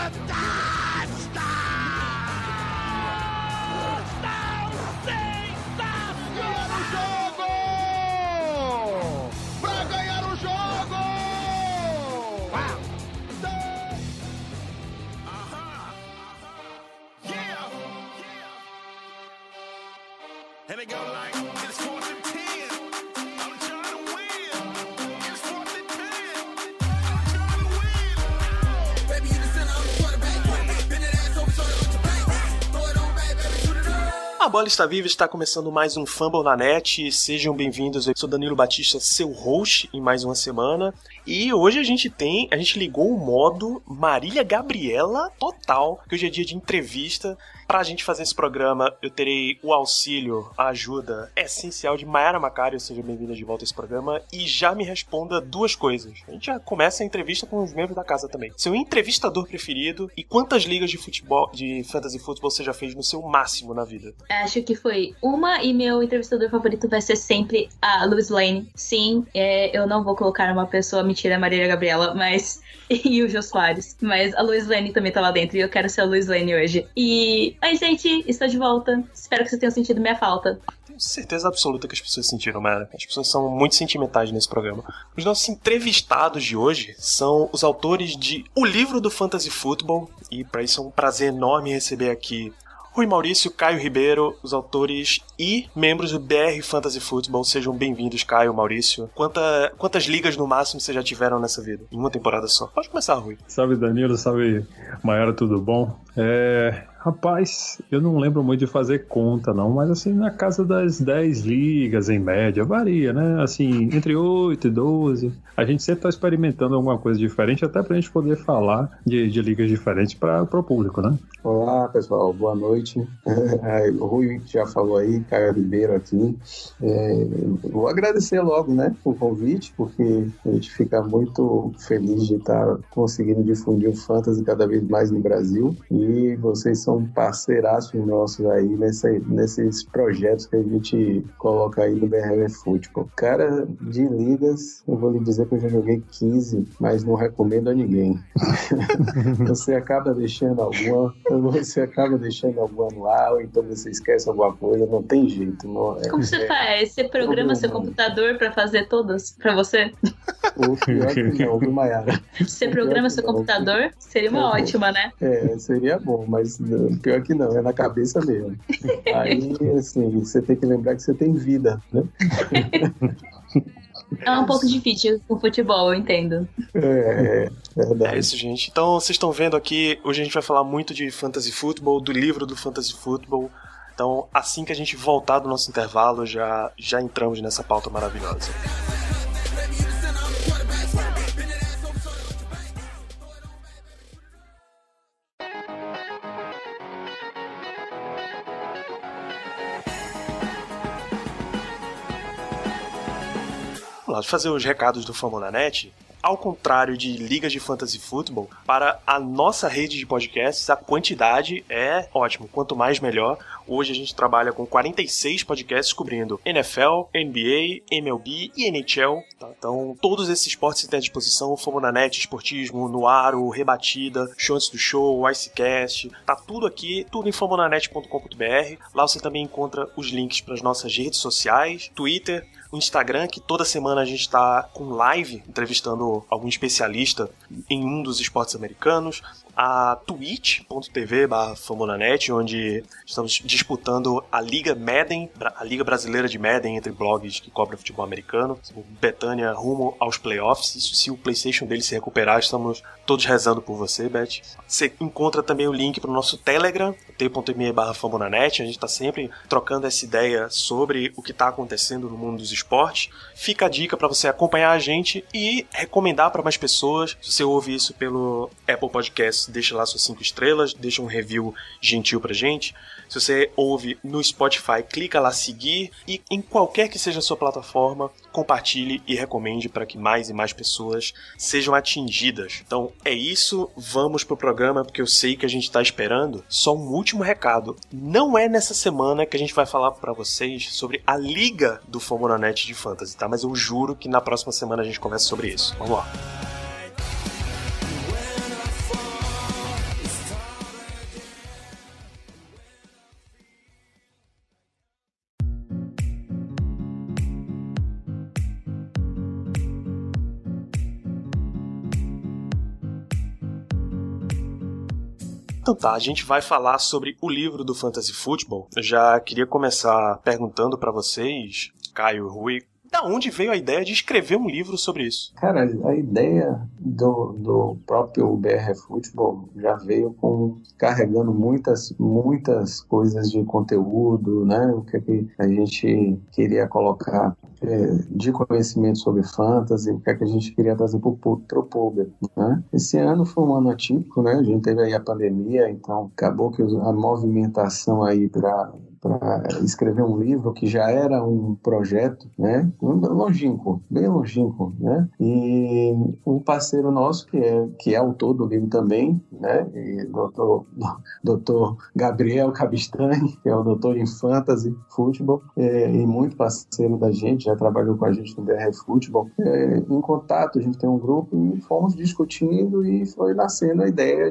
And they go like, it's 4th and 10. I'm trying to win. It's 4th and 10. I'm trying to win. Baby, you the center of the quarterback. Bend that ass over, shoulder with your back. Throw it on back, baby, shoot it up. A bola está viva, está começando mais um Fumble na Net. Sejam bem-vindos. Eu sou Danilo Batista, seu host em mais uma semana. E hoje a gente ligou o modo Marília Gabriela total, que hoje é dia de entrevista. Pra gente fazer esse programa, eu terei o auxílio, a ajuda essencial de Mayara Macário. Seja bem-vinda de volta a esse programa. E já me responda duas coisas. A gente já começa a entrevista com os membros da casa também. Seu entrevistador preferido e quantas ligas de futebol, de fantasy futebol você já fez no seu máximo na vida? Acho que foi uma, e meu entrevistador favorito vai ser sempre a Lois Lane. Sim, eu não vou colocar uma pessoa, mentira, a Marília Gabriela, mas... e o Jô Soares. Mas a Lois Lane também tá lá dentro, e eu quero ser a Lois Lane hoje. Oi, gente, estou de volta. Espero que vocês tenham sentido minha falta. Tenho certeza absoluta que as pessoas sentiram, Mara. As pessoas são muito sentimentais nesse programa. Os nossos entrevistados de hoje são os autores de O Livro do Fantasy Football, e para isso é um prazer enorme receber aqui Rui Maurício, Caio Ribeiro, os autores e membros do BR Fantasy Football. Sejam bem-vindos, Caio, Maurício. Quantas ligas no máximo vocês já tiveram nessa vida? Em uma temporada só. Pode começar, Rui. Salve, Danilo. Salve, Mayara. Tudo bom? Rapaz, eu não lembro muito de fazer conta, não, mas assim, na casa das 10 ligas, em média, varia, né? Assim, entre 8 e 12. A gente sempre tá experimentando alguma coisa diferente, até pra gente poder falar de ligas diferentes pro público, né? Olá, pessoal. Boa noite. O Rui já falou aí, Caio Ribeiro aqui. Vou agradecer logo, né, o convite, porque a gente fica muito feliz de estar conseguindo difundir o Fantasy cada vez mais no Brasil. E vocês são parceiraços nossos aí nesses projetos que a gente coloca aí no BR Futebol. Cara, de ligas, eu vou lhe dizer que eu já joguei 15, mas não recomendo a ninguém. Você acaba deixando alguma no ar, ou então você esquece alguma coisa, não tem jeito. Como você faz? Você programa seu computador pra fazer todas pra você? O pior que não, viu, Mayara? Você programa seu computador? Seria uma ótima, né? Seria bom, mas pior que não, é na cabeça mesmo. Aí, assim, você tem que lembrar que você tem vida, né? É um pouco difícil com futebol, eu entendo. É verdade. É isso, gente. Então, vocês estão vendo aqui, hoje a gente vai falar muito de Fantasy Football, do livro do Fantasy Football. Então, assim que a gente voltar do nosso intervalo, já entramos nessa pauta maravilhosa. Vamos lá, fazer os recados do Fumble na Net. Ao contrário de ligas de fantasy football, para a nossa rede de podcasts, a quantidade é ótimo. Quanto mais, melhor. Hoje a gente trabalha com 46 podcasts cobrindo NFL, NBA, MLB e NHL. Tá? Então, todos esses esportes estão à disposição. Fumble na Net, Esportismo, Noaro, Rebatida, Show Antes do Show, Icecast. Tá tudo aqui, tudo em fumblenanet.com.br. Lá você também encontra os links para as nossas redes sociais, Twitter, o Instagram, que toda semana a gente está com live, entrevistando algum especialista em um dos esportes americanos, a twitch.tv/Fambonanet, onde estamos disputando a Liga Madden, a Liga Brasileira de Madden, entre blogs que cobrem futebol americano. O Betânia rumo aos playoffs. Isso, se o PlayStation dele se recuperar, estamos todos rezando por você, Beth. Você encontra também o link para o nosso Telegram, t.me/Fambonanet. A gente está sempre trocando essa ideia sobre o que está acontecendo no mundo dos esportes. Fica a dica para você acompanhar a gente e recomendar para mais pessoas. Se você ouve isso pelo Apple Podcasts, deixa lá suas 5 estrelas, deixa um review gentil pra gente. Se você ouve no Spotify, clica lá seguir e em qualquer que seja a sua plataforma, compartilhe e recomende para que mais e mais pessoas sejam atingidas. Então é isso, vamos pro programa, porque eu sei que a gente tá esperando. Só um último recado, não é nessa semana que a gente vai falar para vocês sobre a liga do Fambonanet de Fantasy, tá? Mas eu juro que na próxima semana a gente conversa sobre isso. Vamos lá. Então tá, a gente vai falar sobre o livro do Fantasy Football. Eu já queria começar perguntando pra vocês, Caio e Rui, da onde veio a ideia de escrever um livro sobre isso? Cara, a ideia do próprio BR Football já veio carregando muitas coisas de conteúdo, né? O que a gente queria colocar de conhecimento sobre fantasy, o que a gente queria trazer para o público, né? Esse ano foi um ano atípico, né? A gente teve aí a pandemia, então acabou que a movimentação aí para escrever um livro que já era um projeto, né, longínquo, bem longínquo, né, e um parceiro nosso que é autor do livro também, né, e doutor Gabriel Cabistani, que é o doutor em Fantasy Futebol, e muito parceiro da gente, já trabalhou com a gente no BR Futebol, em contato, a gente tem um grupo e fomos discutindo e foi nascendo a ideia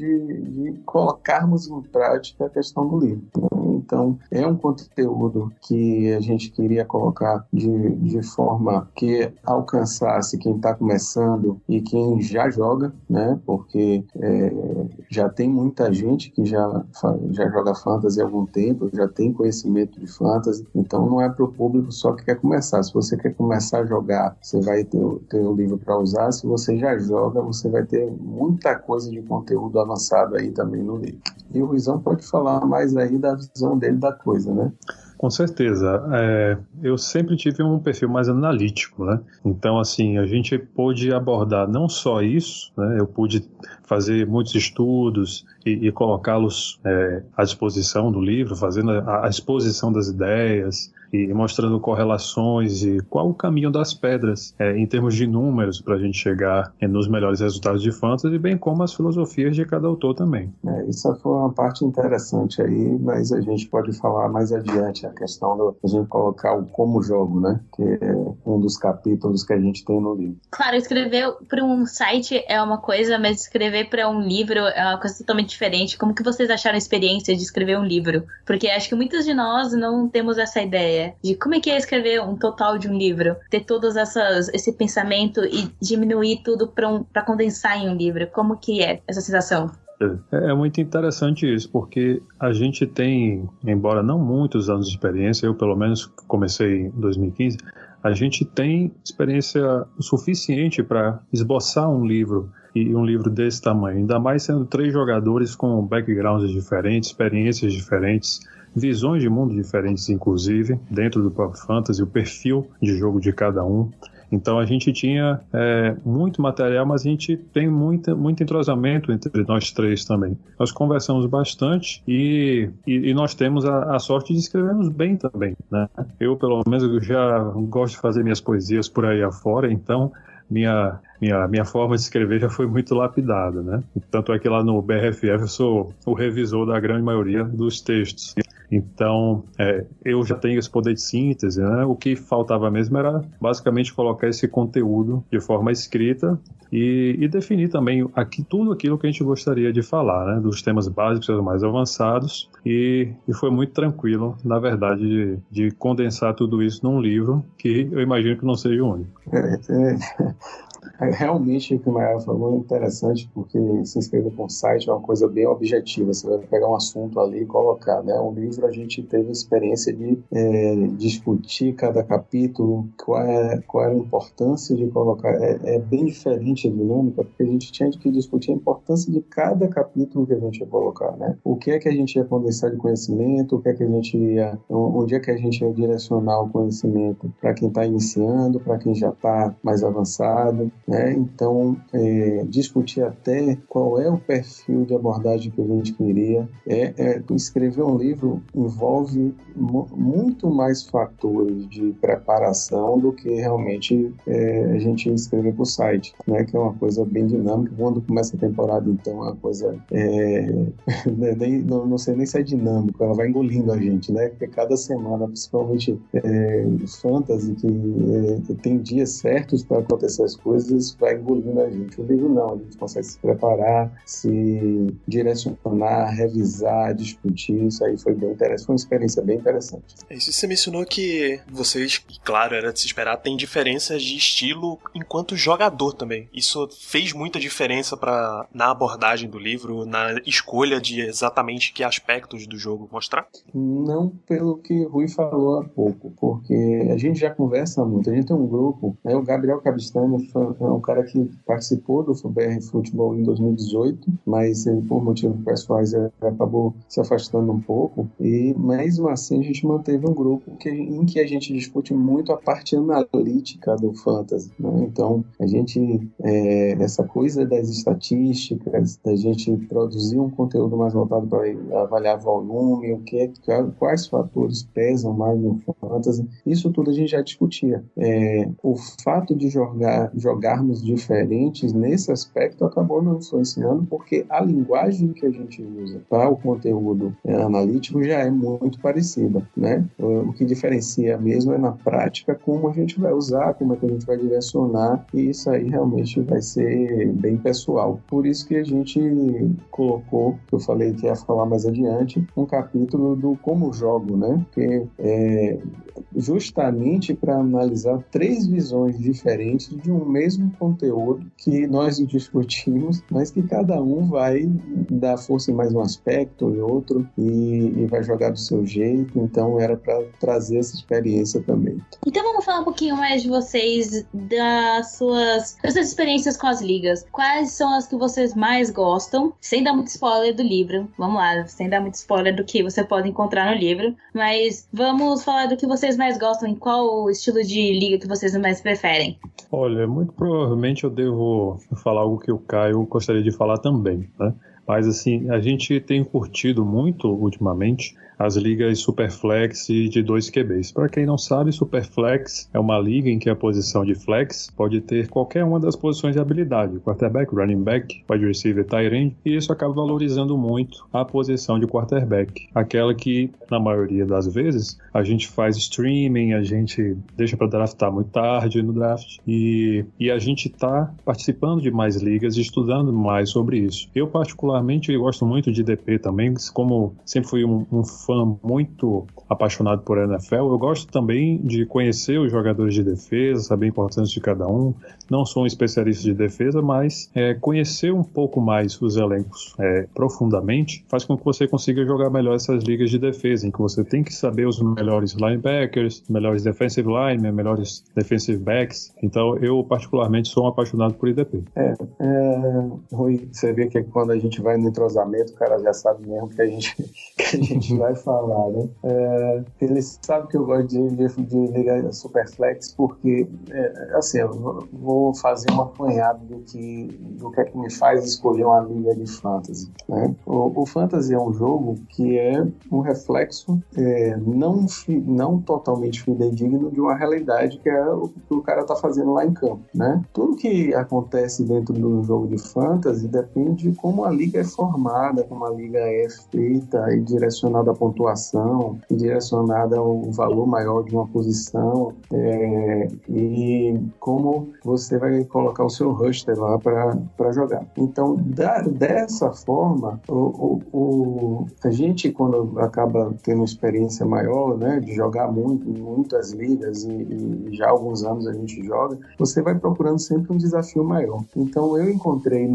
de colocarmos em prática a questão do livro, né? Então, é um conteúdo que a gente queria colocar de forma que alcançasse quem está começando e quem já joga, né? Porque já tem muita gente que já joga fantasy há algum tempo, já tem conhecimento de fantasy, então não é para o público só que quer começar. Se você quer começar a jogar, você vai ter o livro para usar. Se você já joga, você vai ter muita coisa de conteúdo avançado aí também no livro. E o Ruizão pode falar mais aí da visão dele da coisa, né? Com certeza. Eu sempre tive um perfil mais analítico, né? Então, assim, a gente pôde abordar não só isso, né? Eu pude fazer muitos estudos e colocá-los à disposição do livro, fazendo a exposição das ideias e mostrando correlações e qual o caminho das pedras em termos de números para a gente chegar nos melhores resultados de fantasy, bem como as filosofias de cada autor também. Isso foi uma parte interessante aí, mas a gente pode falar mais adiante a questão da gente colocar o como jogo, né? Que é um dos capítulos que a gente tem no livro. Claro, escrever para um site é uma coisa, mas escrever para um livro é uma coisa totalmente diferente. Como que vocês acharam a experiência de escrever um livro? Porque acho que muitos de nós não temos essa ideia de como é que é escrever um total de um livro, ter todos esse pensamento e diminuir tudo para condensar em um livro. Como que é essa sensação? É muito interessante isso, porque a gente tem, embora não muitos anos de experiência, eu pelo menos comecei em 2015, a gente tem experiência suficiente para esboçar um livro, e um livro desse tamanho, ainda mais sendo 3 jogadores com backgrounds diferentes, experiências diferentes, visões de mundo diferentes, inclusive, dentro do próprio fantasy, o perfil de jogo de cada um. Então a gente tinha muito material, mas a gente tem muito entrosamento entre nós 3 também. Nós conversamos bastante e nós temos a sorte de escrevermos bem também, né? Eu, pelo menos, já gosto de fazer minhas poesias por aí afora, então minha forma de escrever já foi muito lapidada, né? Tanto é que lá no BRFF eu sou o revisor da grande maioria dos textos. Então, eu já tenho esse poder de síntese, né? O que faltava mesmo era basicamente colocar esse conteúdo de forma escrita e definir também tudo aquilo que a gente gostaria de falar, né? Dos temas básicos aos mais avançados, e foi muito tranquilo, na verdade, de condensar tudo isso num livro que eu imagino que não seja o único. Realmente o que o Maior falou é interessante, porque se inscrever para um site é uma coisa bem objetiva, você vai pegar um assunto ali e colocar, né? Um livro a gente teve a experiência de discutir cada capítulo, qual era a importância de colocar, é bem diferente a dinâmica, porque a gente tinha que discutir a importância de cada capítulo que a gente ia colocar, né? O que é que a gente ia condensar de conhecimento, o que é que a gente ia, onde é que a gente ia direcionar o conhecimento para quem está iniciando, para quem já está mais avançado, né? Então, discutir até qual é o perfil de abordagem que a gente queria. Escrever um livro envolve muito mais fatores de preparação do que realmente a gente escrever para o site, né? Que é uma coisa bem dinâmica. Quando começa a temporada, então, é uma coisa... não sei nem se é dinâmico, ela vai engolindo a gente, né? Porque cada semana, principalmente fantasy, que tem dias certos para acontecer as coisas, vezes vai engolindo a gente. O livro não, a gente consegue se preparar, se direcionar, revisar, discutir. Isso aí foi bem interessante, foi uma experiência bem interessante. Isso, você mencionou que vocês, claro, era de se esperar, tem diferenças de estilo enquanto jogador também. Isso fez muita diferença na abordagem do livro, na escolha de exatamente que aspectos do jogo mostrar? Não pelo que o Rui falou há pouco, porque a gente já conversa muito, a gente tem um grupo, né, o Gabriel Cabistani é um cara que participou do FUBR Futebol em 2018, mas ele, por motivos pessoais, acabou se afastando um pouco, e mesmo assim a gente manteve um grupo em que a gente discute muito a parte analítica do Fantasy, né? Então, a gente, essa coisa das estatísticas, da gente produzir um conteúdo mais voltado para avaliar volume, quais fatores pesam mais no Fantasy, isso tudo a gente já discutia. O fato de jogarmos diferentes nesse aspecto acabou não influenciando, porque a linguagem que a gente usa para o conteúdo analítico já é muito parecida, né? O que diferencia mesmo é na prática como a gente vai usar, como é que a gente vai direcionar, e isso aí realmente vai ser bem pessoal. Por isso que a gente colocou, que eu falei que ia falar mais adiante, um capítulo do como jogo, né? Que justamente para analisar 3 visões diferentes de um mesmo conteúdo que nós discutimos, mas que cada um vai dar força em mais um aspecto, em outro, e vai jogar do seu jeito. Então era para trazer essa experiência também. Então vamos falar um pouquinho mais de vocês, das suas experiências com as ligas. Quais são as que vocês mais gostam? Sem dar muito spoiler do livro. Vamos lá, sem dar muito spoiler do que você pode encontrar no livro. Mas vamos falar do que vocês mais gostam, em qual estilo de liga que vocês mais preferem. Olha, muito provavelmente eu devo falar algo que o Caio gostaria de falar também, né? Mas assim, a gente tem curtido muito ultimamente as ligas Superflex e de 2 QBs. Para quem não sabe, Superflex é uma liga em que a posição de flex pode ter qualquer uma das posições de habilidade, quarterback, running back, wide receiver, tight end, e isso acaba valorizando muito a posição de quarterback, aquela que, na maioria das vezes, a gente faz streaming, a gente deixa para draftar muito tarde no draft, e a gente está participando de mais ligas e estudando mais sobre isso. Eu, particularmente, gosto muito de DP também, como sempre fui um fã muito apaixonado por NFL, eu gosto também de conhecer os jogadores de defesa, saber a importância de cada um. Não sou um especialista de defesa, mas conhecer um pouco mais os elencos profundamente faz com que você consiga jogar melhor essas ligas de defesa, em que você tem que saber os melhores linebackers, melhores defensive linemen, melhores defensive backs. Então, eu particularmente sou um apaixonado por IDP. Rui, você vê que quando a gente vai no entrosamento, o cara já sabe mesmo que a gente vai falar, né? Ele sabe que eu gosto de ligar Superflex porque, assim, eu vou fazer um apanhado do que é que me faz escolher uma liga de fantasy, né? O fantasy é um jogo que é um reflexo não totalmente fidedigno de uma realidade que é o que o cara tá fazendo lá em campo, né? Tudo que acontece dentro do jogo de fantasy depende de como a liga é formada, como a liga é feita e direcionada à pontuação, e direcionada ao valor maior de uma posição, e como você vai colocar o seu roster lá para jogar. Então, dessa forma, a gente, quando acaba tendo uma experiência maior, né, de jogar muito, em muitas ligas, e já há alguns anos a gente joga, você vai procurando sempre um desafio maior. Então, eu encontrei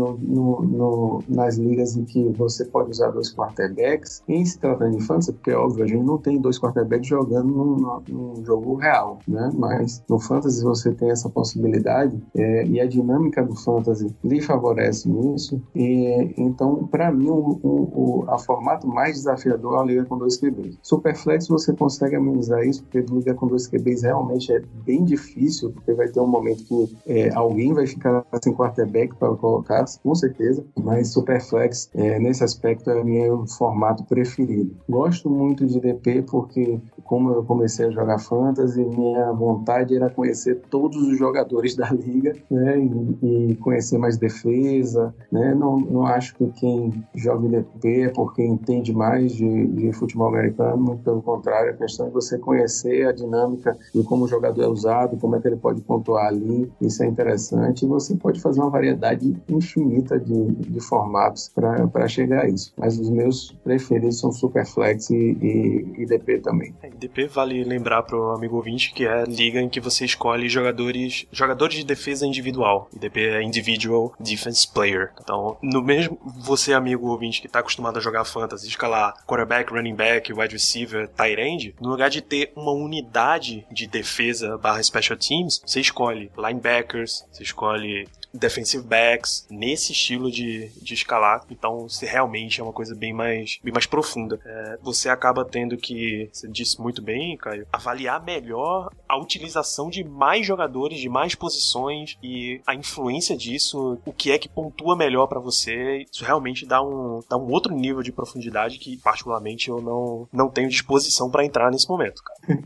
nas ligas em que você pode usar 2 quarterbacks, em se tratando de fantasy, porque, óbvio, a gente não tem 2 quarterbacks jogando num jogo real, né? Mas no fantasy você tem essa possibilidade, e a dinâmica do fantasy lhe favorece nisso. E então, para mim, a formato mais desafiador é a liga com 2 QBs. Superflex você consegue amenizar isso, porque liga com 2 QBs realmente é bem difícil, porque vai ter um momento que alguém vai ficar sem quarterback para colocar, com certeza, mas Superflex, nesse aspecto, é o meu formato preferido. Gosto gosto muito de DP porque, como eu comecei a jogar Fantasy, minha vontade era conhecer todos os jogadores da liga, né, e conhecer mais defesa, né? Não acho que quem joga em DP é porque entende mais de futebol americano, muito pelo contrário, a questão é você conhecer a dinâmica de como o jogador é usado, como é que ele pode pontuar ali, isso é interessante, e você pode fazer uma variedade infinita de formatos para chegar a isso. Mas os meus preferidos são Superflex e DP também. DP vale lembrar pro amigo ouvinte que é a liga em que você escolhe jogadores de defesa individual. E DP é Individual Defense Player. Então, no mesmo você, amigo ouvinte, que tá acostumado a jogar fantasy, escalar quarterback, running back, wide receiver, tight end, no lugar de ter uma unidade de defesa / special teams, você escolhe linebackers, você escolhe defensive backs, nesse estilo de escalar. Então, se realmente é uma coisa bem mais profunda. Você acaba tendo que, você disse muito bem, Caio, avaliar melhor a utilização de mais jogadores, de mais posições e a influência disso, o que é que pontua melhor pra você. Isso realmente dá um outro nível de profundidade que, particularmente, eu não tenho disposição pra entrar nesse momento, cara.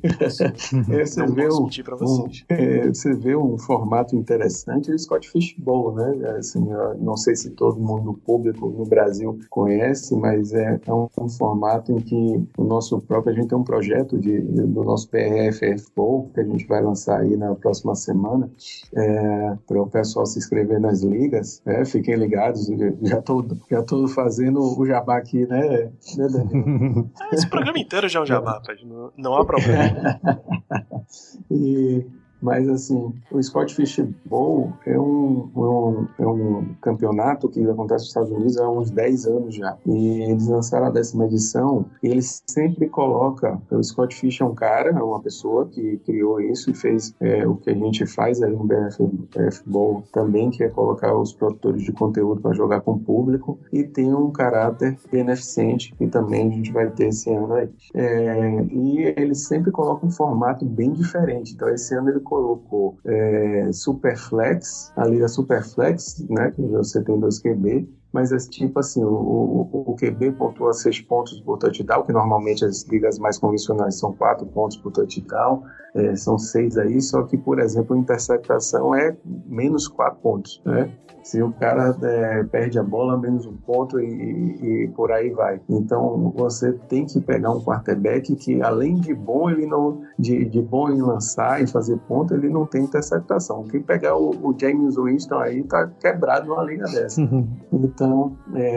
Você vê um formato interessante, o Scott Fishbowl, né? Assim, não sei se todo mundo público no Brasil conhece, mas é um formato em que a gente tem um projeto do nosso PRFF Bowl, que a gente vai lançar aí na próxima semana, para o pessoal se inscrever nas ligas. Fiquem ligados, já tô fazendo o jabá aqui, né? Esse programa inteiro já é um jabá, não há problema. Mas, assim, o Scott Fishbowl é um campeonato que acontece nos Estados Unidos há uns 10 anos já. E eles lançaram a 10ª edição e eles sempre colocam... O Scott Fish é um cara, é uma pessoa que criou isso e fez o que a gente faz aí no BF Bowl também, que é colocar os produtores de conteúdo para jogar com o público, e tem um caráter beneficente que também a gente vai ter esse ano aí. E eles sempre colocam um formato bem diferente. Então, esse ano ele colocou Superflex, a liga Superflex, né, que você tem 2 QB, mas é tipo assim, o QB pontua 6 pontos por touchdown, que normalmente as ligas mais convencionais são 4 pontos por touchdown, são 6 aí, só que, por exemplo, a interceptação é menos 4 pontos, né? Se o cara perde a bola, menos 1 ponto e por aí vai. Então, você tem que pegar um quarterback que, além de bom, ele não de bom em lançar e fazer ponto, ele não tem interceptação. Quem pegar o James Winston aí tá quebrado numa liga dessa. Então,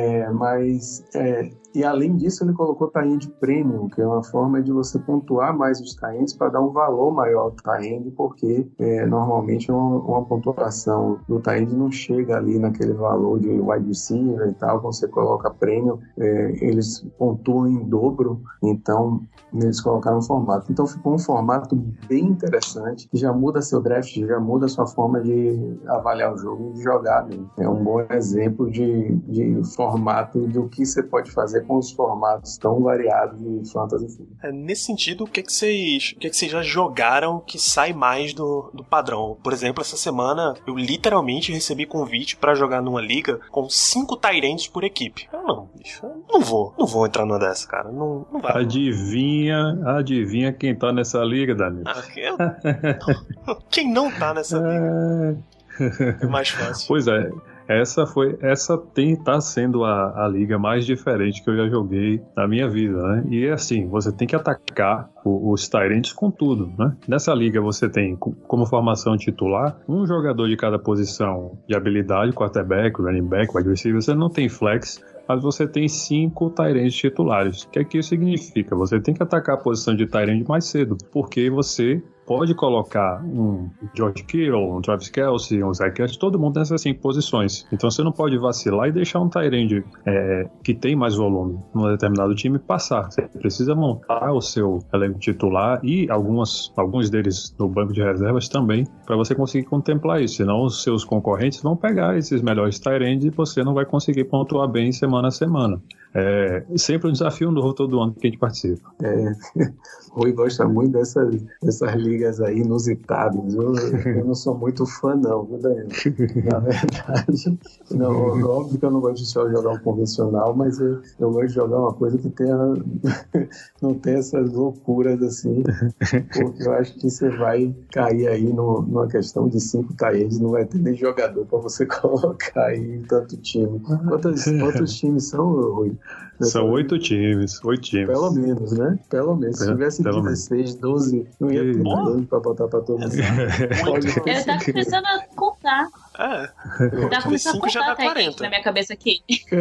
e além disso, ele colocou tie-end premium, que é uma forma de você pontuar mais os tie-ends para dar um valor maior ao tie-end, porque normalmente uma pontuação do tie-end não chega ali naquele valor de wide receiver e tal. Quando você coloca premium, eles pontuam em dobro, então eles colocaram um formato. Então ficou um formato bem interessante, que já muda seu draft, já muda a sua forma de avaliar o jogo e de jogar mesmo. É um bom exemplo de formato do que você pode fazer com os formatos tão variados de fantasy. Nesse sentido, o que vocês já jogaram que sai mais do padrão? Por exemplo, essa semana eu literalmente recebi convite pra jogar numa liga com 5 tight ends por equipe. Bicho, eu não vou entrar numa dessa, cara. Não vai. Adivinha quem tá nessa liga, Danilo? Quem não tá nessa liga? É mais fácil. Pois é. Essa tá sendo a liga mais diferente que eu já joguei na minha vida, né? E é assim, você tem que atacar os tight ends com tudo, né? Nessa liga você tem como formação titular um jogador de cada posição de habilidade, quarterback, running back, wide receiver. Você não tem flex, mas você tem 5 tight ends titulares. O que é que isso significa? Você tem que atacar a posição de tight end mais cedo, porque você pode colocar um George Kittle, um Travis Kelce, um Zach Ertz, todo mundo nessas 5 posições. Então você não pode vacilar e deixar um tight end que tem mais volume num determinado time passar. Você precisa montar o seu elenco titular e alguns deles no banco de reservas também, para você conseguir contemplar isso. Senão os seus concorrentes vão pegar esses melhores tight ends e você não vai conseguir pontuar bem semana a semana. Sempre um desafio novo todo ano que a gente participa. O Rui gosta muito dessas ligas aí inusitadas. Eu não sou muito fã, não, viu, Daniel? Na verdade, óbvio que eu não gosto de só jogar um convencional, mas eu gosto de jogar uma coisa que não tenha essas loucuras assim, porque eu acho que você vai cair aí numa questão de 5 tie-ends, não vai ter nem jogador para você colocar aí em tanto time. Quantos times são, Rui? São 8 times. Pelo menos, né? Pelo menos. Se tivesse 16, 12, não ia ter ninguém pra botar pra todo mundo. Eu tava começando a contar. Tá começando a 5 já dá contar 40. na minha cabeça aqui.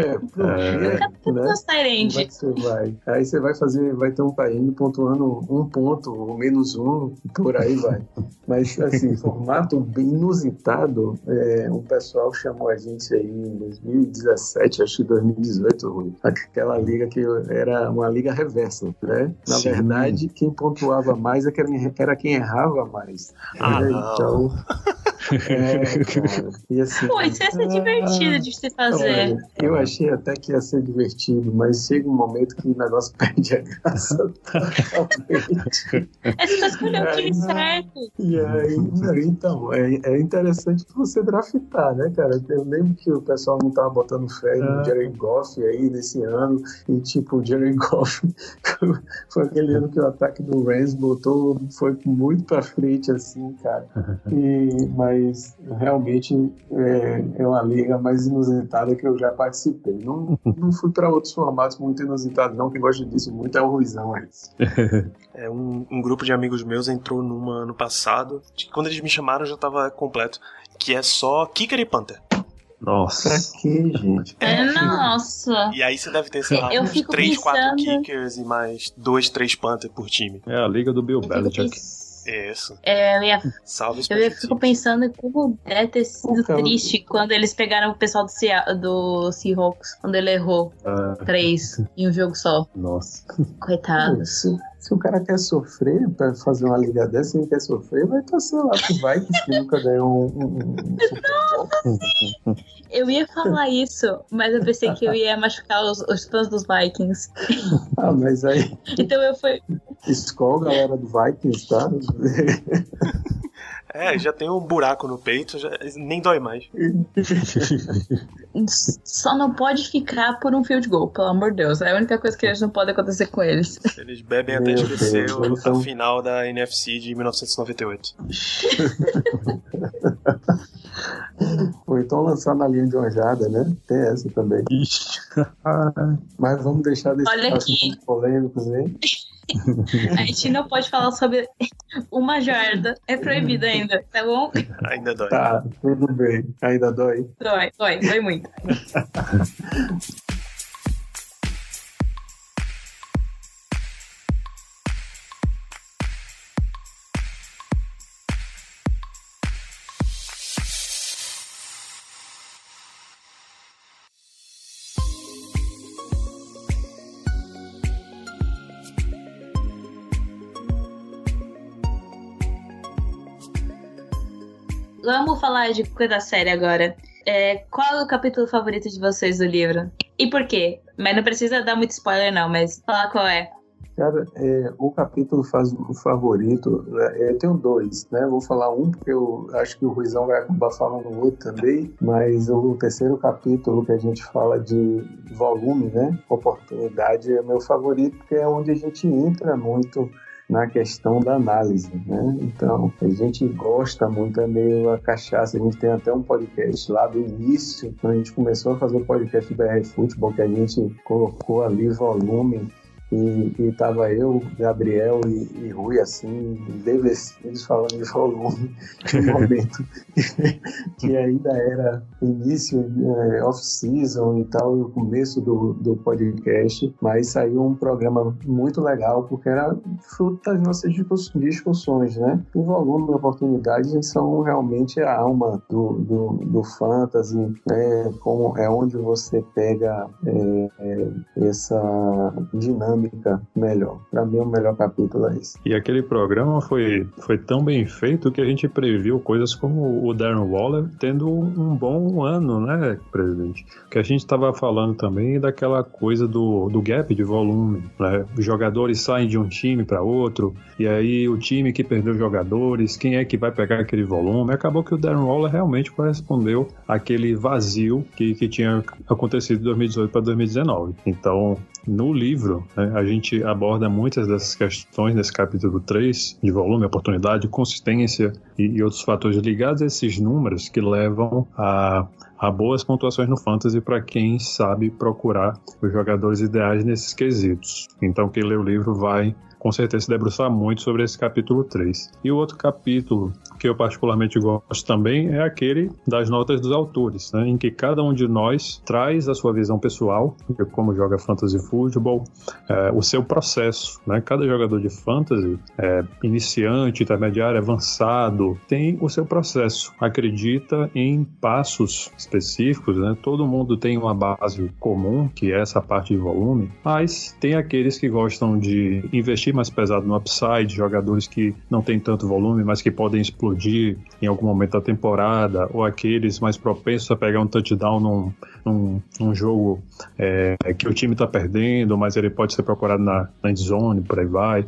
Aí você vai ter um tie-end pontuando 1 ponto, ou menos 1, por aí vai. Mas, assim, formato bem inusitado, um pessoal chamou a gente aí em 2017, acho que 2018, Rui. Aquela liga que era uma liga reversa, né? Na verdade, quem pontuava mais era quem errava mais. Então... cara. E assim, Pô, isso ia ser divertido de se fazer. Olha, eu achei até que ia ser divertido, mas chega um momento que o negócio perde a graça totalmente. É só escolher o time certo. E aí, então, é interessante você draftar, né, cara? Eu lembro que o pessoal não tava botando fé no Jared Goff aí nesse ano, e tipo, o Jared Goff foi aquele ano que o ataque do Rams foi muito pra frente, assim, cara. Mas realmente é uma liga mais inusitada que eu já participei. Não fui para outros formatos muito inusitados, não. Quem gosta disso muito é o Ruizão. Um grupo de amigos meus entrou numa ano passado. Quando eles me chamaram já tava completo. Que é só Kicker e Panther. Nossa. Pra quê, gente? Nossa. E aí você deve ter, sei lá, Eu uns fico 3, 4 pensando... Kickers e mais 2, 3 Panther por time. É a liga do Bill Belichick. Isso. Salve os Eu fico pensando como deve ter sido triste quando eles pegaram o pessoal do Seahawks, quando ele errou 3 em um jogo só. Nossa. Coitados. Se o cara quer sofrer pra fazer uma liga dessa, ele quer sofrer, vai torcer lá pro Vikings, que nunca ganhou um Eu ia falar isso, mas eu pensei que eu ia machucar os fãs dos Vikings. Mas aí... Então eu fui... Skol, galera do Vikings, tá? Já tem um buraco no peito, nem dói mais. Só não pode ficar por um field goal, pelo amor de Deus. É a única coisa que não pode acontecer com eles. Eles bebem até esquecer a final da NFC de 1998. Ou então lançar na linha de uma jada, né? Tem essa também. Mas vamos deixar desses assuntos polêmicos, hein? A gente não pode falar sobre uma jarda. É proibido ainda, tá bom? Ainda dói. Tá, tudo bem. Ainda dói? Dói muito. Vamos falar de coisa séria agora. Qual é o capítulo favorito de vocês do livro? E por quê? Mas não precisa dar muito spoiler não, mas falar qual é. Cara, o capítulo favorito, eu tenho 2, né? Eu vou falar um porque eu acho que o Ruizão vai acabar falando o outro também, mas o terceiro capítulo que a gente fala de volume, né? Oportunidade é meu favorito porque é onde a gente entra muito na questão da análise, né? Então, a gente gosta muito, é meio a cachaça. A gente tem até um podcast lá do início, quando a gente começou a fazer o podcast do BR Futebol, que a gente colocou ali volume. E tava eu, Gabriel e Rui, assim, envelhecidos, falando de volume, no momento que ainda era início, off-season e tal, no começo do podcast, mas saiu um programa muito legal, porque era fruto das nossas discussões, né? O volume e oportunidades são realmente a alma do fantasy, né? Como é onde você pega essa dinâmica dinâmica melhor. Para mim, o melhor capítulo é esse. E aquele programa foi tão bem feito que a gente previu coisas como o Darren Waller tendo um bom ano, né, presidente? Que a gente estava falando também daquela coisa do gap de volume, né? Os jogadores saem de um time para outro, e aí o time que perdeu jogadores, quem é que vai pegar aquele volume? Acabou que o Darren Waller realmente correspondeu àquele vazio que tinha acontecido de 2018 para 2019. Então, no livro, né, a gente aborda muitas dessas questões nesse capítulo 3, de volume, oportunidade, consistência e outros fatores ligados a esses números que levam a boas pontuações no Fantasy para quem sabe procurar os jogadores ideais nesses quesitos. Então, quem lê o livro vai com certeza se debruçar muito sobre esse capítulo 3. E o outro capítulo que eu particularmente gosto também é aquele das notas dos autores, né, em que cada um de nós traz a sua visão pessoal, como joga Fantasy Football, o seu processo, né? Cada jogador de Fantasy, iniciante, intermediário, avançado, tem o seu processo, acredita em passos específicos, né? Todo mundo tem uma base comum, que é essa parte de volume, mas tem aqueles que gostam de investir mais pesado no upside, jogadores que não tem tanto volume, mas que podem explodir em algum momento da temporada, ou aqueles mais propensos a pegar um touchdown num jogo que o time está perdendo, mas ele pode ser procurado na end zone, por aí vai.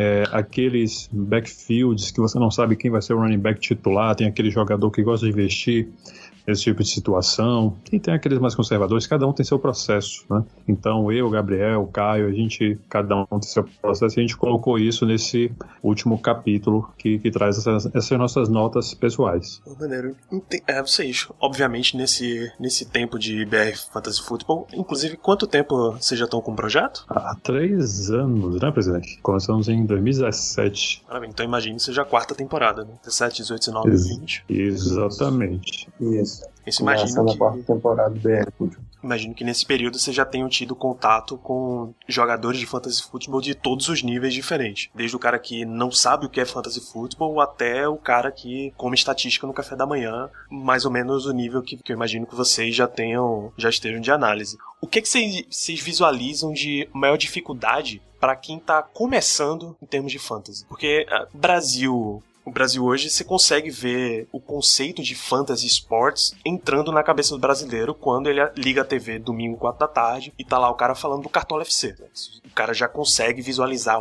Aqueles backfields que você não sabe quem vai ser o running back titular, tem aquele jogador que gosta de investir nesse tipo de situação, e tem aqueles mais conservadores, cada um tem seu processo, né? Então eu, Gabriel, Caio, cada um tem seu processo, e a gente colocou isso nesse último capítulo que traz essas nossas notas pessoais. Maneiro. Vocês, obviamente, nesse tempo de BR Fantasy Football, inclusive, quanto tempo vocês já estão com o projeto? Há 3 anos, né, presidente? Começamos em 2017. Então imagine que seja a 4ª temporada, né? 17, 18, 19, 20. Exatamente. Isso. Isso, imagino na que... 4ª temporada do BR Football. Imagino que nesse período vocês já tenham tido contato com jogadores de Fantasy Football de todos os níveis diferentes. Desde o cara que não sabe o que é Fantasy Football até o cara que come estatística no café da manhã, mais ou menos o nível que eu imagino que vocês já estejam de análise. O que vocês visualizam de maior dificuldade para quem está começando em termos de Fantasy? Porque o Brasil hoje, você consegue ver o conceito de fantasy sports entrando na cabeça do brasileiro quando ele liga a TV domingo, 4 da tarde, e tá lá o cara falando do Cartola FC. O cara já consegue visualizar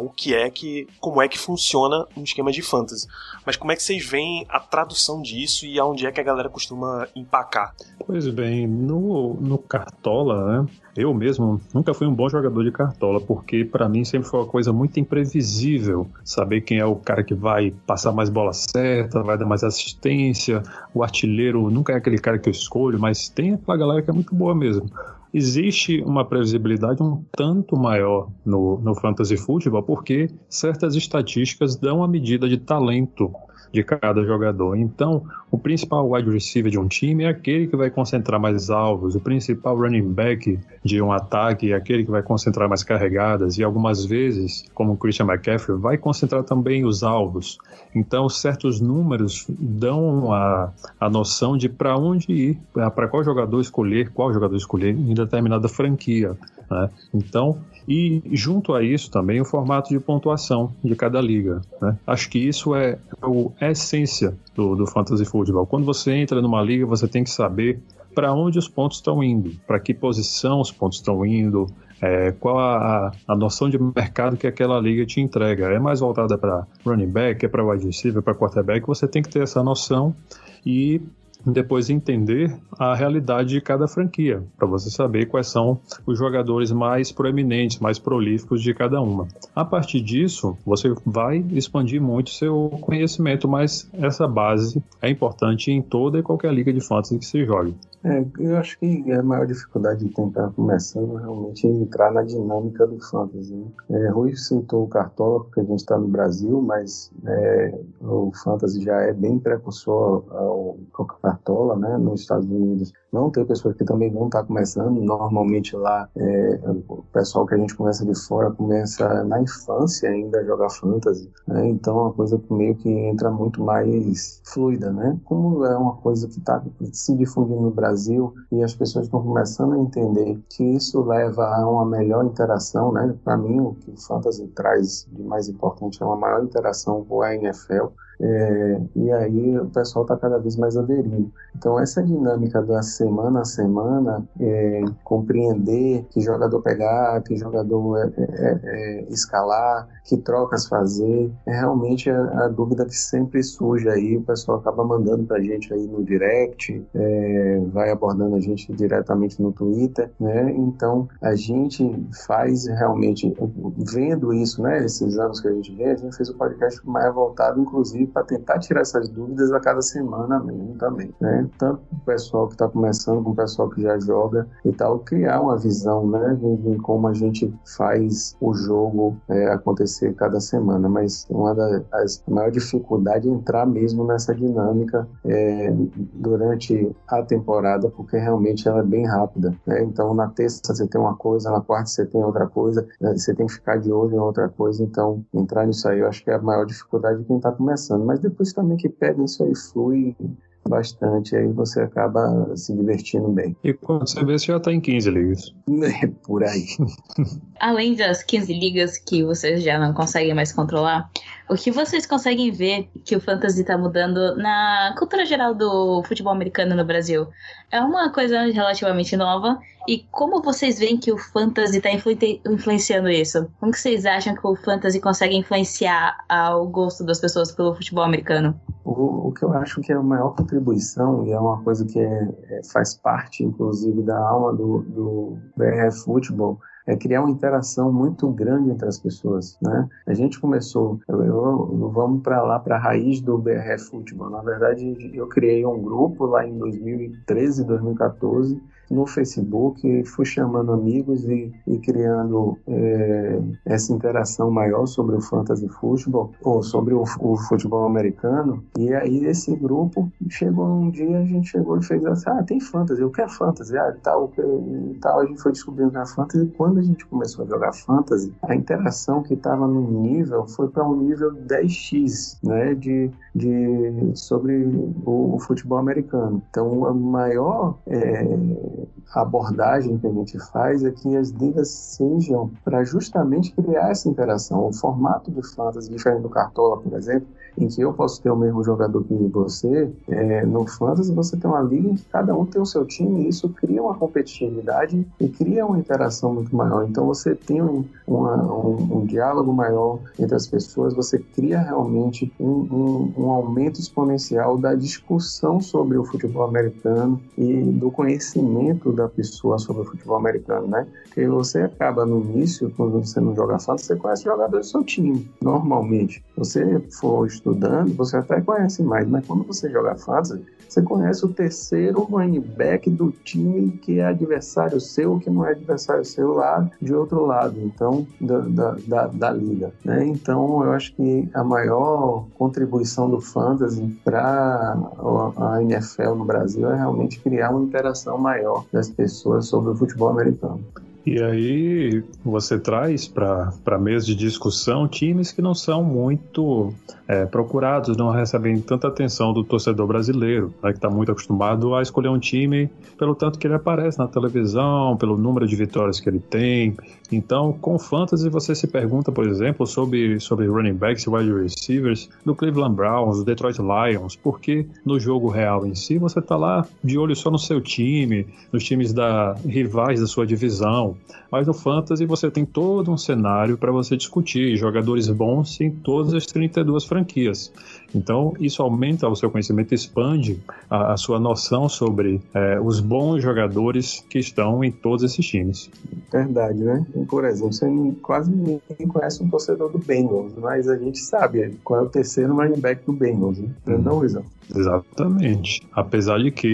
como é que funciona um esquema de fantasy. Mas como é que vocês veem a tradução disso e aonde é que a galera costuma empacar? Pois bem, no Cartola, né? Eu mesmo nunca fui um bom jogador de Cartola, porque para mim sempre foi uma coisa muito imprevisível. Saber quem é o cara que vai passar mais bola certa, vai dar mais assistência. O artilheiro nunca é aquele cara que eu escolho, mas tem aquela galera que é muito boa mesmo. Existe uma previsibilidade um tanto maior no Fantasy Football, porque certas estatísticas dão a medida de talento de cada jogador. Então, o principal wide receiver de um time é aquele que vai concentrar mais alvos, o principal running back de um ataque é aquele que vai concentrar mais carregadas, e algumas vezes, como o Christian McCaffrey, vai concentrar também os alvos. Então, certos números dão a noção de para onde ir, para qual jogador escolher em determinada franquia, né? Então, e junto a isso também o formato de pontuação de cada liga, né? Acho que isso é a essência do Fantasy Football. Quando você entra numa liga, você tem que saber para onde os pontos estão indo, para que posição os pontos estão indo, qual a noção de mercado que aquela liga te entrega. É mais voltada para running back, é para wide receiver, para quarterback. Você tem que ter essa noção e depois entender a realidade de cada franquia, para você saber quais são os jogadores mais proeminentes, mais prolíficos de cada uma. A partir disso, você vai expandir muito seu conhecimento, mas essa base é importante em toda e qualquer liga de fantasy que se jogue. Eu acho que a maior dificuldade de quem está começando realmente é entrar na dinâmica do fantasy, né? Rui citou o Cartola porque a gente está no Brasil, mas o fantasy já é bem precursor pro Cartola, né, nos Estados Unidos, vão ter pessoas que também vão estar começando. Normalmente lá, o pessoal que a gente começa de fora começa na infância ainda a jogar fantasy, né? Então é uma coisa que meio que entra muito mais fluida, né? Como é uma coisa que está se difundindo no Brasil e as pessoas estão começando a entender que isso leva a uma melhor interação, né? Para mim, o que o fantasy traz de mais importante é uma maior interação com a NFL. E aí o pessoal está cada vez mais aderindo. Então essa dinâmica da semana a semana, compreender que jogador pegar, que jogador escalar, que trocas fazer, é realmente a dúvida que sempre surge aí. O pessoal acaba mandando pra gente aí no direct, vai abordando a gente diretamente no Twitter, né? Então a gente faz realmente, vendo isso, né, esses anos que a gente vê, a gente fez o podcast mais voltado inclusive para tentar tirar essas dúvidas a cada semana mesmo também, né? Tanto o pessoal que está começando como o pessoal que já joga e tal, criar uma visão, né, de como a gente faz o jogo acontecer cada semana. Mas a maior dificuldade é entrar mesmo nessa dinâmica durante a temporada, porque realmente ela é bem rápida, né? Então na terça você tem uma coisa, na quarta você tem outra coisa, você tem que ficar de olho em outra coisa. Então entrar nisso aí eu acho que é a maior dificuldade de quem está começando. Mas depois também que pega isso aí, flui bastante, aí você acaba se divertindo bem. E quando você vê, você já tá em 15 ligas. Por aí. Além das 15 ligas que vocês já não conseguem mais controlar, o que vocês conseguem ver que o fantasy tá mudando na cultura geral do futebol americano no Brasil? É uma coisa relativamente nova. E como vocês veem que o fantasy tá influenciando isso? Como que vocês acham que o fantasy consegue influenciar o gosto das pessoas pelo futebol americano? O que eu acho que é a maior contribuição, e é uma coisa que faz parte, inclusive, da alma do BRF Futebol, é criar uma interação muito grande entre as pessoas, né? A gente começou, vamos para lá, para a raiz do BRF Futebol. Na verdade, eu criei um grupo lá em 2013, 2014, no Facebook, fui chamando amigos e criando essa interação maior sobre o fantasy futebol, ou sobre o futebol americano. E aí esse grupo chegou um dia, a gente chegou e fez assim, tem fantasy, eu quero fantasy, tal, a gente foi descobrindo que era fantasy. Quando a gente começou a jogar fantasy, a interação que estava no nível foi para um nível 10x, né, sobre o futebol americano. Então a maior abordagem que a gente faz é que as ligas sejam para justamente criar essa interação. O formato de fantasy, diferente do Cartola, por exemplo, em que eu posso ter o mesmo jogador que você, no fantasy você tem uma liga em que cada um tem o seu time, e isso cria uma competitividade e cria uma interação muito maior. Então você tem um diálogo maior entre as pessoas, você cria realmente um aumento exponencial da discussão sobre o futebol americano e do conhecimento da pessoa sobre o futebol americano, né? Porque você acaba no início, quando você não joga fantasy, você conhece jogadores do seu time, normalmente. Você for estudando, você até conhece mais, mas quando você joga fantasy, você conhece o terceiro running back do time que é adversário seu, que não é adversário seu lá de outro lado, então, da liga, né? Então, eu acho que a maior contribuição do fantasy para a NFL no Brasil é realmente criar uma interação maior das pessoas sobre o futebol americano. E aí você traz para a mesa de discussão times que não são muito procurados, não recebem tanta atenção do torcedor brasileiro, né, que está muito acostumado a escolher um time pelo tanto que ele aparece na televisão, pelo número de vitórias que ele tem. Então, com fantasy você se pergunta, por exemplo, sobre running backs e wide receivers do Cleveland Browns, do Detroit Lions, porque no jogo real em si você está lá de olho só no seu time, nos times rivais da sua divisão. Mas no fantasy você tem todo um cenário para você discutir jogadores bons em todas as 32 franquias. Então isso aumenta o seu conhecimento, expande a sua noção sobre os bons jogadores que estão em todos esses times. Verdade, né? Por exemplo, quase ninguém conhece um torcedor do Bengals, mas a gente sabe qual é o terceiro running back do Bengals, né? Não, Luizão? Exatamente. Apesar de que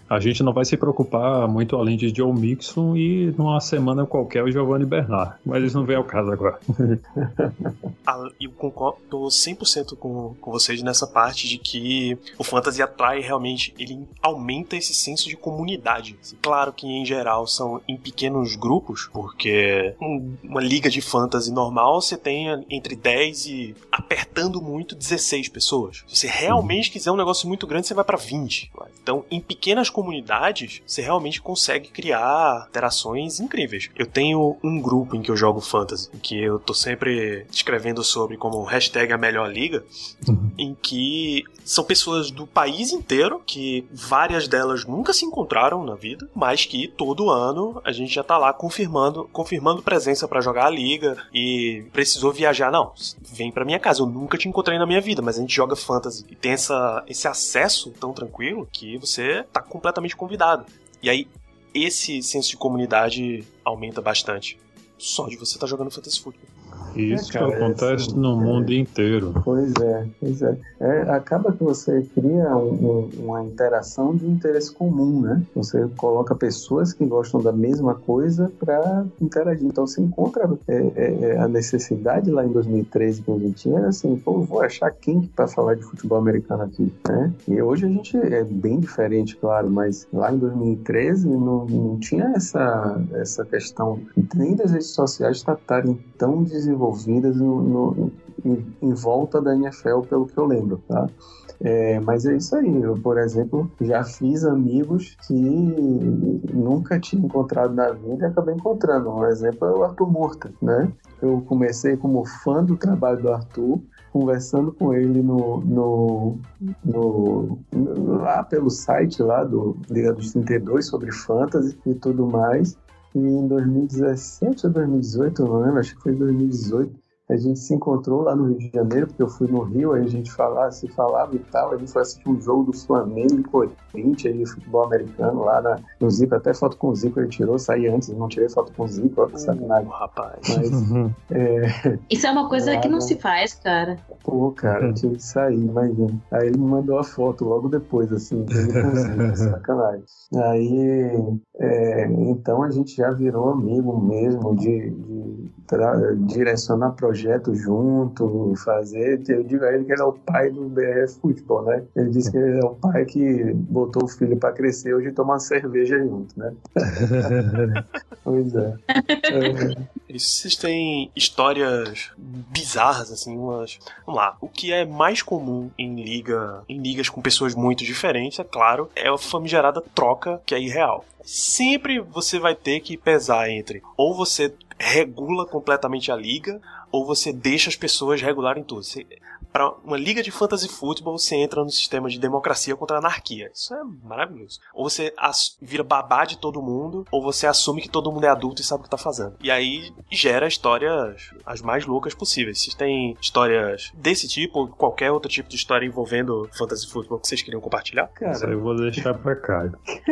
A gente não vai se preocupar muito além de Joe Mixon e numa semana qualquer o Giovanni Bernard, mas isso não vem ao caso agora. Eu concordo 100% com vocês nessa parte de que o Fantasy atrai realmente, ele aumenta esse senso de comunidade. Claro que em geral são em pequenos grupos, porque uma liga de Fantasy normal você tem entre 10 e, apertando muito, 16 pessoas. Se você realmente quiser um negócio muito grande, você vai pra 20. Então, em pequenas comunidades, você realmente consegue criar interações incríveis. Eu tenho um grupo em que eu jogo Fantasy, em que eu tô sempre escrevendo sobre como hashtag a melhor liga, em que são pessoas do país inteiro, que várias delas nunca se encontraram na vida, mas que todo ano a gente já tá lá confirmando presença pra jogar a liga, e precisou viajar, não, vem pra minha casa, eu nunca te encontrei na minha vida, mas a gente joga Fantasy e tem esse acesso tão tranquilo que você tá completamente convidado. E aí, esse senso de comunidade aumenta bastante. Só de você estar jogando Fantasy Football. Isso que acontece no mundo inteiro. Pois é. Acaba que você cria uma interação de um interesse comum, né? Você coloca pessoas que gostam da mesma coisa para interagir. Então você encontra a necessidade lá em 2013 que a gente tinha, era assim, pô, vou achar quem para falar de futebol americano aqui, né? E hoje a gente é bem diferente, claro, mas lá em 2013 não tinha essa questão nem das redes sociais estarem tão desenvolvidas em volta da NFL, pelo que eu lembro, tá? Mas é isso aí. Eu, por exemplo, já fiz amigos que nunca tinha encontrado na vida e acabei encontrando. Um exemplo é o Arthur Murta, né? Eu comecei como fã do trabalho do Arthur, conversando com ele lá pelo site lá do Liga dos 32 sobre Fantasy e tudo mais. E em 2017 ou 2018, eu não lembro, acho que foi 2018, a gente se encontrou lá no Rio de Janeiro, porque eu fui no Rio, aí a gente se falava e tal, a gente foi assistir um jogo do Flamengo e Corinthians, aí, futebol americano, lá no Zico, até foto com o Zico ele tirou, saí antes, não tirei foto com o Zico, ó, que sacanagem. Rapaz. Mas, isso é uma coisa que não se faz, cara. Pô, cara, tive que sair, imagina. Aí ele me mandou a foto logo depois, assim, ele com o Zico, sacanagem. Aí, então a gente já virou amigo mesmo, de direcionar projeto junto, fazer. Eu digo a ele que ele é o pai do BF Futebol, né? Ele disse que ele é o pai que botou o filho pra crescer hoje e tomar uma cerveja junto, né? Pois é. Existem histórias bizarras, assim, vamos lá. O que é mais comum em ligas com pessoas muito diferentes, é claro, é a famigerada troca, que é irreal. Sempre você vai ter que pesar entre ou você regula completamente a liga, ou você deixa as pessoas regularem tudo. Para uma liga de fantasy futebol, você entra no sistema de democracia contra anarquia. Isso é maravilhoso. Ou você vira babá de todo mundo, ou você assume que todo mundo é adulto e sabe o que tá fazendo. E aí gera histórias as mais loucas possíveis. Vocês têm histórias desse tipo, ou qualquer outro tipo de história envolvendo fantasy futebol que vocês queriam compartilhar? Cara, isso aí eu vou deixar pra cá.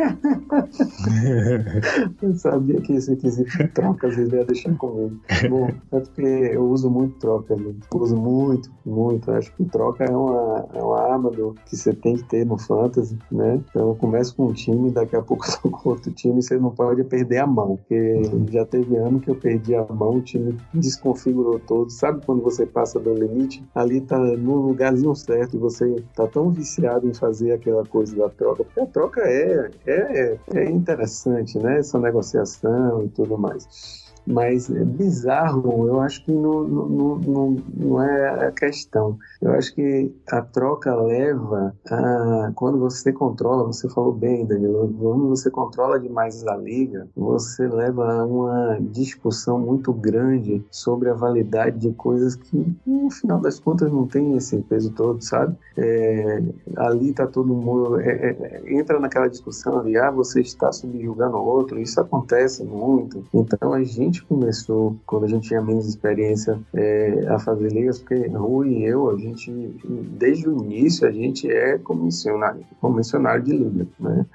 Eu sabia que esse quesito trocas ele ia deixar comigo. Bom, é porque eu uso muito troca, né? Uso muito. Eu acho que troca é uma arma que você tem que ter no fantasy, né? Então eu começo com um time, daqui a pouco eu tô com outro time, você não pode perder a mão, porque já teve ano que eu perdi a mão, o time desconfigurou todo. Sabe quando você passa do limite? Ali tá no lugarzinho certo e você tá tão viciado em fazer aquela coisa da troca, porque a troca é interessante, né? Essa negociação e tudo mais. Mas é bizarro, eu acho que não é a questão. Eu acho que a troca leva a... Quando você controla, você falou bem, Danilo, quando você controla demais a liga, você leva a uma discussão muito grande sobre a validade de coisas que, no final das contas, não tem esse peso todo, sabe? Ali tá todo mundo... entra naquela discussão ali, você está subjugando o outro, isso acontece muito. Então, a gente começou, quando a gente tinha menos experiência, a fazer ligas, porque Rui e eu, desde o início, a gente é comissionário de liga, né?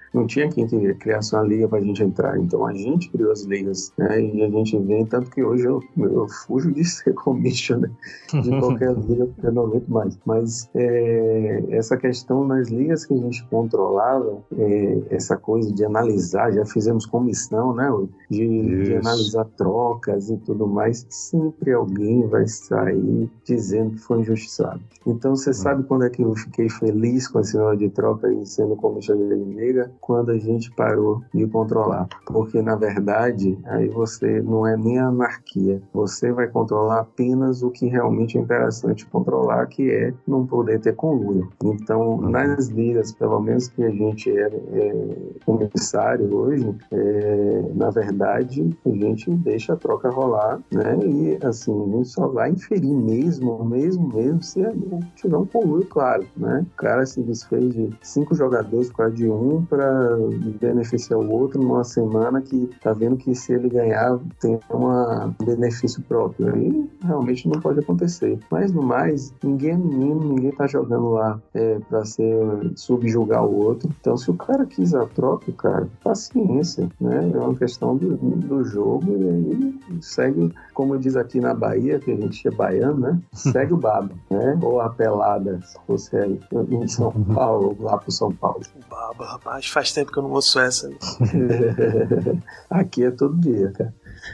não tinha quem criasse uma liga pra gente entrar, então a gente criou as ligas, né? E a gente vem, tanto que hoje eu fujo de ser commissioner de qualquer liga, porque eu não aguento mais. Mas essa questão nas ligas que a gente controlava, essa coisa de analisar, já fizemos comissão, né? De analisar trocas e tudo mais, sempre alguém vai sair dizendo que foi injustiçado. Então você sabe quando é que eu fiquei feliz com esse negócio de troca e sendo commissioner de liga? Quando a gente parou de controlar. Porque na verdade, aí você não é nem anarquia, você vai controlar apenas o que realmente é interessante controlar, que é não poder ter conluio. Então, nas ligas, pelo menos que a gente é comissário hoje, na verdade, a gente deixa a troca rolar, né? E assim, a gente só vai inferir mesmo se tiver um conluio claro, né? O cara se desfez de 5 jogadores por causa de um para beneficiar o outro numa semana que tá vendo que se ele ganhar tem um benefício próprio. Aí realmente não pode acontecer. Mas no mais, ninguém é menino, ninguém tá jogando lá para subjugar o outro. Então, se o cara quis a troca, cara, paciência, né? É uma questão do jogo e aí segue, como diz aqui na Bahia, que a gente é baiano, né? Segue o baba, né? Ou a pelada, se fosse aí em São Paulo, lá pro São Paulo. O baba, rapaz, faz tempo que eu não ouço essa. Aqui é todo dia, cara.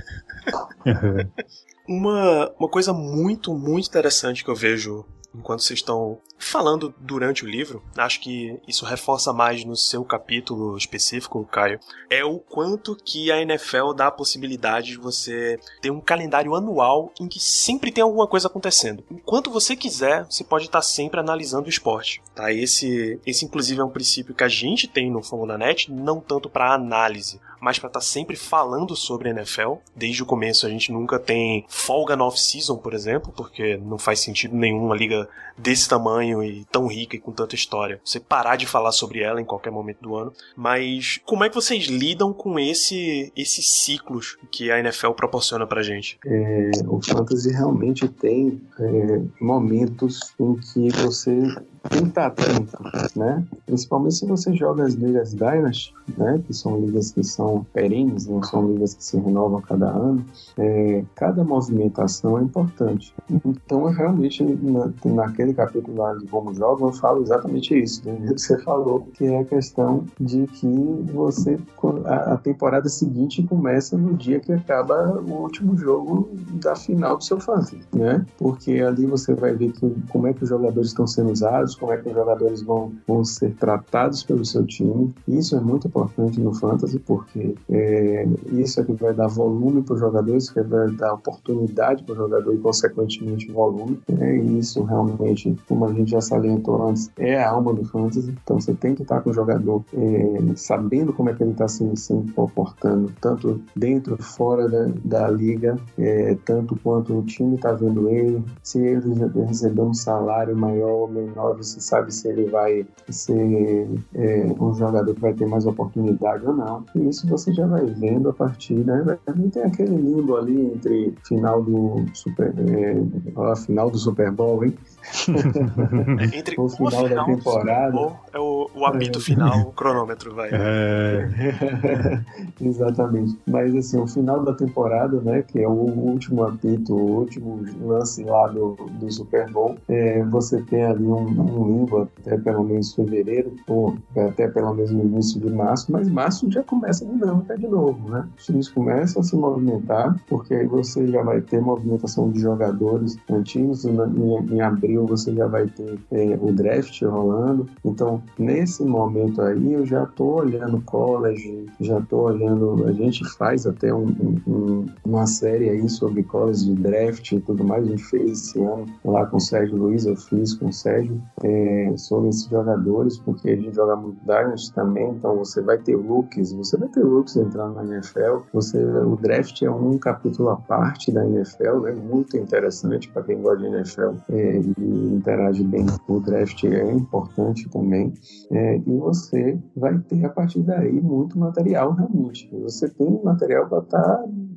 Uma coisa muito, muito interessante que eu vejo enquanto vocês estão falando durante o livro, acho que isso reforça mais no seu capítulo específico, Caio, é o quanto que a NFL dá a possibilidade de você ter um calendário anual em que sempre tem alguma coisa acontecendo. Enquanto você quiser, você pode estar sempre analisando o esporte. Tá? Esse inclusive é um princípio que a gente tem no Fambonanet, não tanto para análise, mas para estar sempre falando sobre a NFL. Desde o começo a gente nunca tem folga no off-season, por exemplo, porque não faz sentido nenhum uma liga desse tamanho e tão rica e com tanta história você parar de falar sobre ela em qualquer momento do ano. Mas como é que vocês lidam com esses ciclos que a NFL proporciona pra gente? O Fantasy realmente tem momentos em que você tem que estar atento, né? Principalmente se você joga as ligas Dynasty, né? Que são ligas que são perenes, não são ligas que se renovam a cada ano. Cada movimentação é importante. Então, realmente, naquele capítulo lá de Como Joga, eu falo exatamente isso, né? Você falou que é a questão de que a temporada seguinte começa no dia que acaba o último jogo da final do seu fantasy, né? Porque ali você vai ver como é que os jogadores estão sendo usados, como é que os jogadores vão ser tratados pelo seu time. Isso é muito importante no fantasy, porque isso é que vai dar volume para os jogadores, que vai dar oportunidade para o jogador e, consequentemente, volume. E isso realmente, como a gente já salientou antes, é a alma do fantasy. Então você tem que estar com o jogador sabendo como é que ele está se comportando, tanto dentro e fora da liga, tanto quanto o time está vendo ele, se ele receber um salário maior ou menor, você sabe se ele vai ser um jogador que vai ter mais oportunidade ou não. E isso você já vai vendo a partir, né? Não tem aquele limbo ali entre final do Super Bowl, hein? Entre o final da temporada. Bowl, é o apito final, o cronômetro, vai. Exatamente. Mas assim, o final da temporada, né? Que é o último apito, o último lance lá do Super Bowl, você tem ali um limbo até pelo menos fevereiro, ou até pelo menos no início de março, mas março já começa a dinâmica de novo, né? Os times começam a se movimentar, porque aí você já vai ter movimentação de jogadores antigos, em abril você já vai ter o draft rolando. Então, nesse momento aí, eu já tô olhando college, já tô olhando, a gente faz até uma série aí sobre college de draft e tudo mais, a gente fez esse ano lá com o Sérgio Luiz, eu fiz com o Sérgio, sobre esses jogadores, porque a gente joga muito Dynasty também, então você vai ter rookies entrando na NFL, o draft é um capítulo à parte da NFL, né, muito interessante para quem gosta de NFL e interage bem. O draft é importante também, e você vai ter a partir daí muito material realmente. Você tem material para estar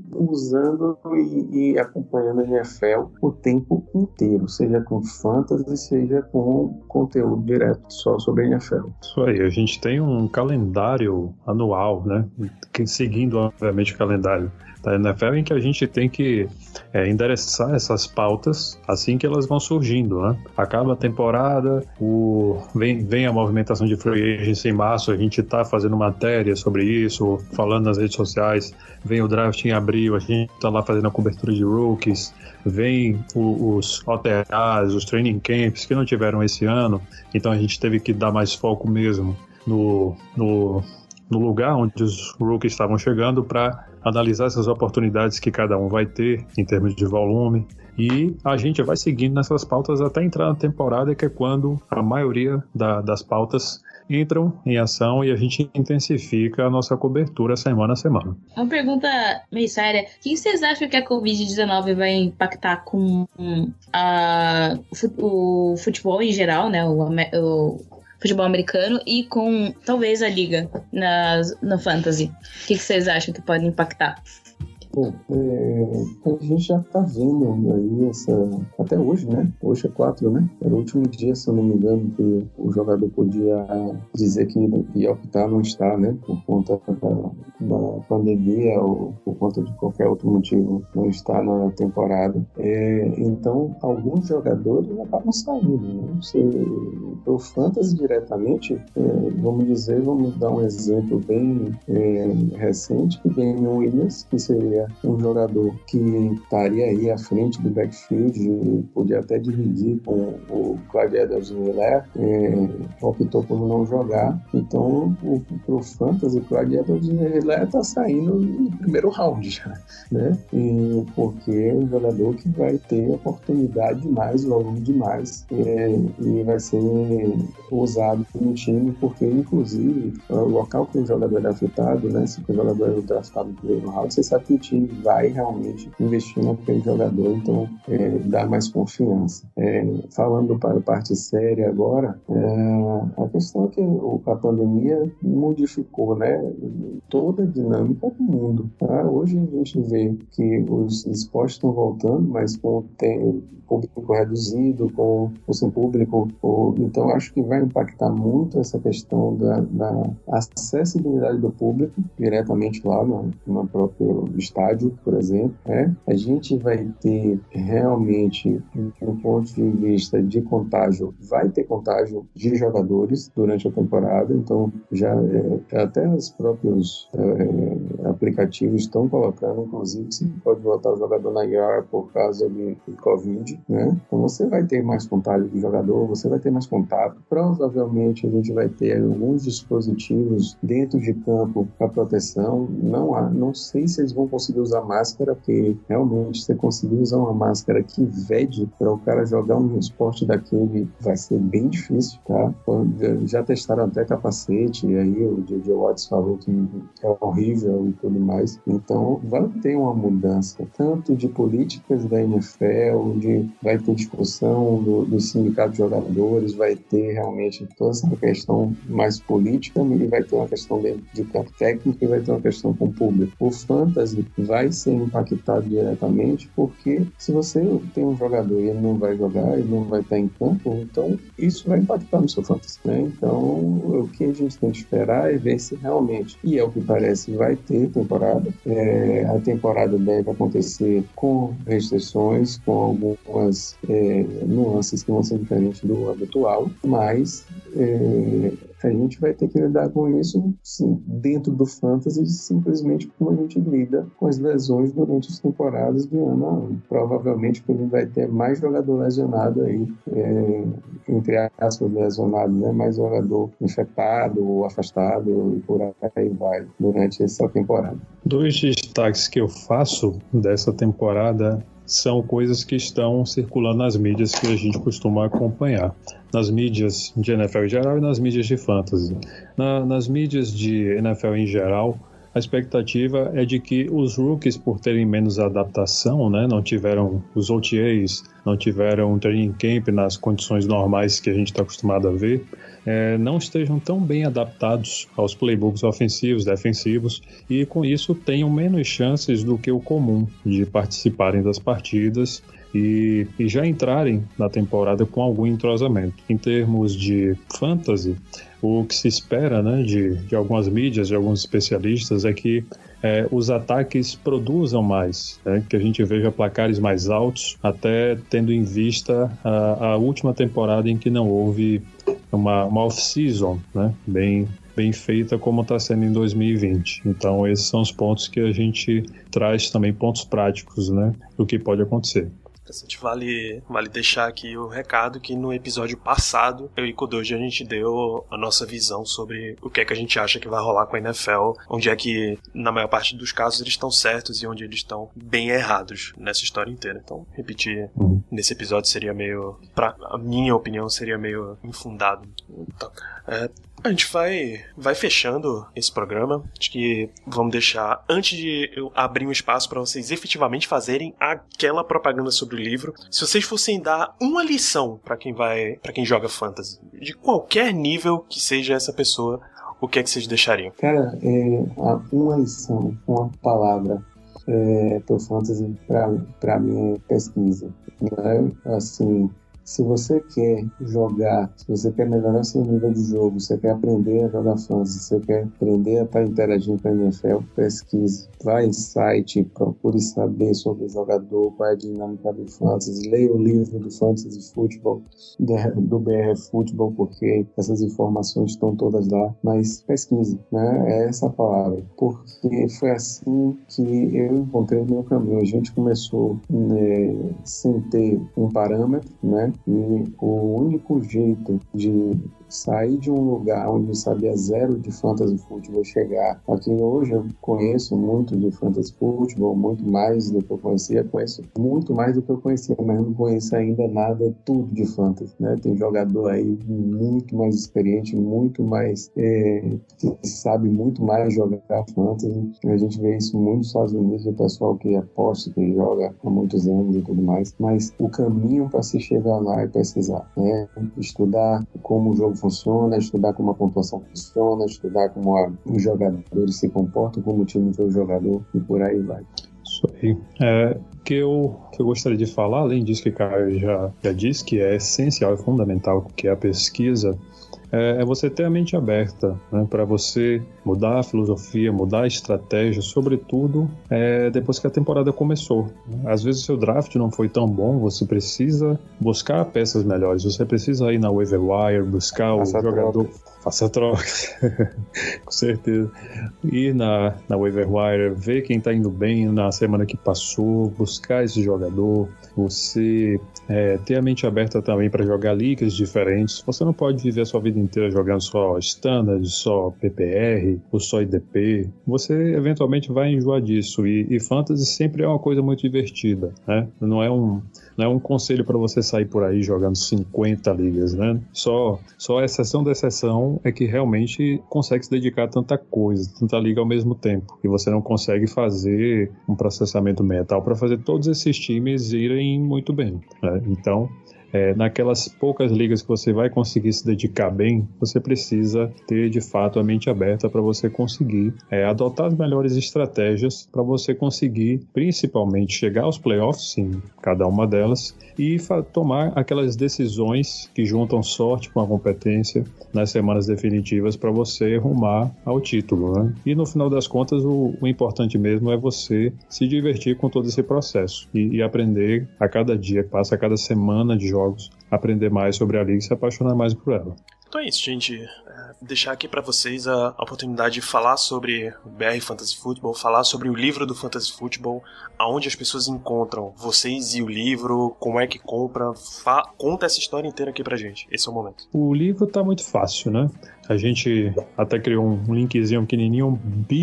usando e acompanhando a NFL o tempo inteiro, seja com fantasy, seja com conteúdo direto só sobre a NFL. Isso aí, a gente tem um calendário anual, né? Seguindo, obviamente, o calendário da NFL, em que a gente tem que endereçar essas pautas assim que elas vão surgindo, né? Acaba a temporada, vem a movimentação de free agency em março, a gente está fazendo matéria sobre isso, falando nas redes sociais, vem o draft em abril, a gente está lá fazendo a cobertura de rookies, vem os OTAs, os training camps que não tiveram esse ano, então a gente teve que dar mais foco mesmo no lugar onde os rookies estavam chegando para analisar essas oportunidades que cada um vai ter em termos de volume, e a gente vai seguindo nessas pautas até entrar na temporada, que é quando a maioria das pautas entram em ação e a gente intensifica a nossa cobertura semana a semana. Uma pergunta meio séria: o que vocês acham que a Covid-19 vai impactar com o futebol em geral, né? O futebol americano e com talvez a liga no fantasy? O que vocês acham que pode impactar? Bom, a gente já está vendo aí até hoje, né? Hoje é 4, né? Era o último dia, se eu não me engano, que o jogador podia dizer que ia optar não estar, né? Por conta da pandemia ou por conta de qualquer outro motivo não estar na temporada. Então, alguns jogadores acabam saindo, né? Para o fantasy diretamente, vamos dar um exemplo bem recente, que Damian Williams, que seria um jogador que estaria aí à frente do backfield e podia até dividir com o Clyde Edwards-Helaire, optou por não jogar. Então, para o fantasy, o Clyde Edwards-Helaire está saindo no primeiro round já, né? Porque é um jogador que vai ter oportunidade demais, volume demais, e vai ser usado no time, porque inclusive o local que o jogador é afetado, né? Se o jogador é draftado no primeiro round, você sabe que o time vai realmente investir naquele jogador, então dá mais confiança. Falando para a parte séria agora, a questão é que a pandemia modificou, né, toda a dinâmica do mundo. Tá? Hoje a gente vê que os esportes estão voltando, mas com o público reduzido, com sem público, então acho que vai impactar muito essa questão da acessibilidade do público diretamente lá no próprio estádio, por exemplo. A gente vai ter realmente, do ponto de vista de contágio, vai ter contágio de jogadores durante a temporada, então já até os próprios aplicativos estão colocando, inclusive, que você pode botar o jogador na IR por causa de Covid, né? Então você vai ter mais contágio de jogador, você vai ter mais contato, provavelmente a gente vai ter alguns dispositivos dentro de campo para proteção, não sei se eles vão conseguir usar máscara, porque realmente você conseguir usar uma máscara que vede para o cara jogar um esporte daquele vai ser bem difícil, tá? Já testaram até capacete, e aí o J.J. Watts falou que é horrível e tudo mais. Então vai ter uma mudança, tanto de políticas da NFL, vai ter discussão do sindicato de jogadores, vai ter realmente toda essa questão mais política, e vai ter uma questão de campo técnico, e vai ter uma questão com o público. O fantasy vai ser impactado diretamente, porque se você tem um jogador e ele não vai jogar, ele não vai estar em campo, então isso vai impactar no seu fantasy, né? Então o que a gente tem que esperar é ver se realmente, e é o que parece, vai ter temporada. A temporada deve acontecer com restrições, com algumas nuances que vão ser diferentes do habitual, mas a gente vai ter que lidar com isso, sim, dentro do fantasy, simplesmente como a gente lida com as lesões durante as temporadas de ano a ano. Provavelmente que a gente vai ter mais jogador lesionado aí, entre aspas, lesionado, né? Mais jogador infectado ou afastado, e por aí vai, durante essa temporada. 2 destaques que eu faço dessa temporada são coisas que estão circulando nas mídias que a gente costuma acompanhar. Nas mídias de NFL em geral e nas mídias de fantasy. Nas mídias de NFL em geral, a expectativa é de que os rookies, por terem menos adaptação, né, não tiveram os OTAs, não tiveram um training camp nas condições normais que a gente está acostumado a ver, não estejam tão bem adaptados aos playbooks ofensivos, defensivos, e com isso tenham menos chances do que o comum de participarem das partidas e já entrarem na temporada com algum entrosamento. Em termos de fantasy, o que se espera, né, de algumas mídias, de alguns especialistas, é que os ataques produzam mais, né, que a gente veja placares mais altos, até tendo em vista a última temporada em que não houve uma off-season, né, bem feita como está sendo em 2020. Então esses são os pontos que a gente traz também, pontos práticos, né, do que pode acontecer. Vale deixar aqui o recado que no episódio passado, eu e Kodoji, a gente deu a nossa visão sobre o que é que a gente acha que vai rolar com a NFL, onde é que, na maior parte dos casos, eles estão certos e onde eles estão bem errados nessa história inteira. Então, repetir nesse episódio seria meio, pra a minha opinião, seria meio infundado. Então, a gente vai fechando esse programa. Acho que vamos deixar, antes de eu abrir um espaço para vocês efetivamente fazerem aquela propaganda sobre o livro, se vocês fossem dar uma lição para quem joga fantasy, de qualquer nível que seja essa pessoa, o que é que vocês deixariam? Cara, uma lição, uma palavra pro fantasy, pra mim é pesquisa. Né? Assim, se você quer jogar, se você quer melhorar seu nível de jogo, você quer aprender a jogar fantasy, você quer aprender a estar interagindo com a NFL, pesquise. Vai em site, procure saber sobre o jogador, qual é a dinâmica do fantasy, leia o livro do Fantasy Football, do BR Football, porque essas informações estão todas lá, mas pesquise, né? É essa a palavra, porque foi assim que eu encontrei o meu caminho. A gente começou sem ter um parâmetro, né? E o único jeito de sair de um lugar onde sabia zero de fantasy futebol, chegar aqui hoje, eu conheço muito de fantasy futebol, muito mais do que eu conhecia, conheço muito mais do que eu conhecia, mas não conheço ainda nada, tudo de fantasy, né? Tem jogador aí muito mais experiente, muito mais que sabe muito mais jogar fantasy. A gente vê isso muito nos Estados Unidos, o pessoal que aposta, que joga há muitos anos e tudo mais, mas o caminho para se chegar lá é pesquisar, né? Estudar como o jogo funciona, estudar como a pontuação funciona, estudar como os jogadores se comportam, como o time vê o jogador e por aí vai. Isso aí. Que eu gostaria de falar, além disso que o Caio já disse, que é essencial e fundamental, que é a pesquisa, é você ter a mente aberta, né, para você mudar a filosofia, mudar a estratégia, sobretudo depois que a temporada começou. Às vezes o seu draft não foi tão bom, você precisa buscar peças melhores, você precisa ir na waiver wire, buscar o jogador, faça troca, com certeza, ir na waiver wire, ver quem está indo bem na semana que passou, buscar esse jogador, você ter a mente aberta também para jogar ligas diferentes. Você não pode viver a sua vida inteira jogando só standard, só PPR ou só IDP. Você eventualmente vai enjoar disso, e fantasy sempre é uma coisa muito divertida, né? Não é um conselho para você sair por aí jogando 50 ligas, né? Só a exceção da exceção é que realmente consegue se dedicar a tanta coisa, tanta liga ao mesmo tempo, e você não consegue fazer um processamento mental para fazer todos esses times irem muito bem, né? Então, naquelas poucas ligas que você vai conseguir se dedicar bem, você precisa ter de fato a mente aberta para você conseguir adotar as melhores estratégias para você conseguir principalmente chegar aos playoffs em cada uma delas e tomar aquelas decisões que juntam sorte com a competência nas semanas definitivas para você rumar ao título, né? E no final das contas o importante mesmo é você se divertir com todo esse processo e aprender a cada dia que passa, a cada semana de jogos, aprender mais sobre a liga e se apaixonar mais por ela. Então é isso, gente. Deixar aqui para vocês a oportunidade de falar sobre o BR Fantasy Football, falar sobre o livro do Fantasy Football, aonde as pessoas encontram vocês e o livro, como é que compra, conta essa história inteira aqui pra gente. Esse é o momento. O livro tá muito fácil, né? A gente até criou um linkzinho pequenininho,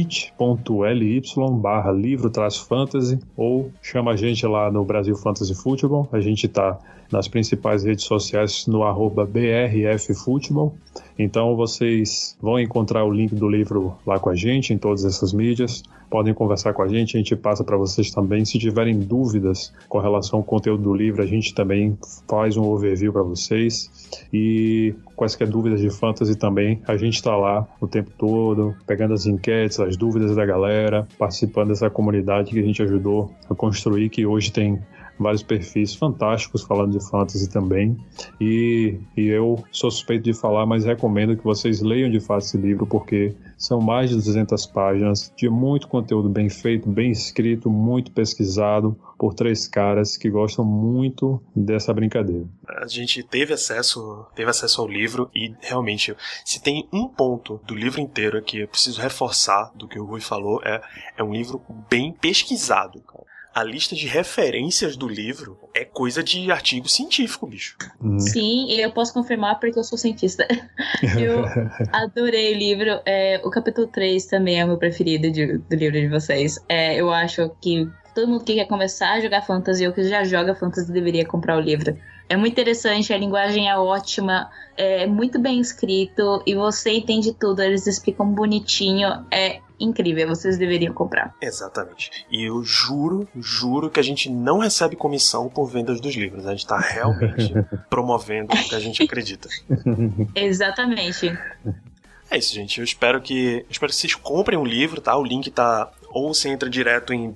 bit.ly/livro-fantasy, ou chama a gente lá no Brasil Fantasy Football. A gente tá nas principais redes sociais no @BRFFootball. Então vocês vão encontrar o link do livro lá com a gente em todas essas mídias. Podem conversar com a gente passa para vocês também. Se tiverem dúvidas com relação ao conteúdo do livro, a gente também faz um overview para vocês. E quaisquer dúvidas de fantasy também, a gente está lá o tempo todo, pegando as enquetes, as dúvidas da galera, participando dessa comunidade que a gente ajudou a construir, que hoje tem vários perfis fantásticos falando de fantasy também, e eu sou suspeito de falar, mas recomendo que vocês leiam de fato esse livro, porque são mais de 200 páginas de muito conteúdo bem feito, bem escrito, muito pesquisado por 3 caras que gostam muito dessa brincadeira. A gente teve acesso ao livro e realmente, se tem um ponto do livro inteiro que eu preciso reforçar do que o Rui falou, é um livro bem pesquisado, cara. A lista de referências do livro é coisa de artigo científico, bicho. Sim, e eu posso confirmar porque eu sou cientista. Eu adorei o livro. O capítulo 3 também é o meu preferido do livro de vocês. Eu acho que todo mundo que quer começar a jogar fantasy ou que já joga fantasy deveria comprar o livro. É muito interessante, a linguagem é ótima, é muito bem escrito e você entende tudo, eles explicam bonitinho, é incrível, vocês deveriam comprar. Exatamente. E eu juro que a gente não recebe comissão por vendas dos livros. A gente tá realmente promovendo o que a gente acredita. Exatamente. É isso, gente. Eu espero que vocês comprem o livro, tá? O link tá... Ou você entra direto em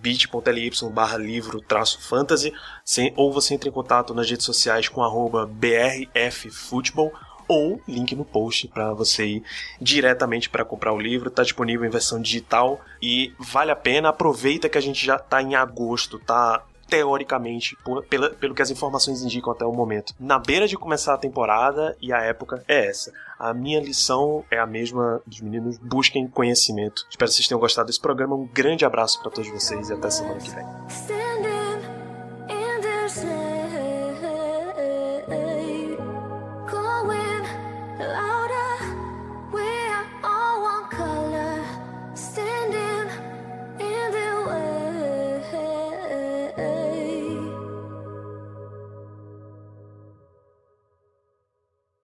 bit.ly/livro-fantasy, ou você entra em contato nas redes sociais com @brffutebol, ou link no post para você ir diretamente para comprar o livro. Está disponível em versão digital e vale a pena. Aproveita que a gente já está em agosto, tá? Teoricamente, pelo que as informações indicam até o momento, na beira de começar a temporada, e a época é essa. A minha lição é a mesma dos meninos: busquem conhecimento. Espero que vocês tenham gostado desse programa. Um grande abraço para todos vocês e até semana que vem. Standing in the shade, going like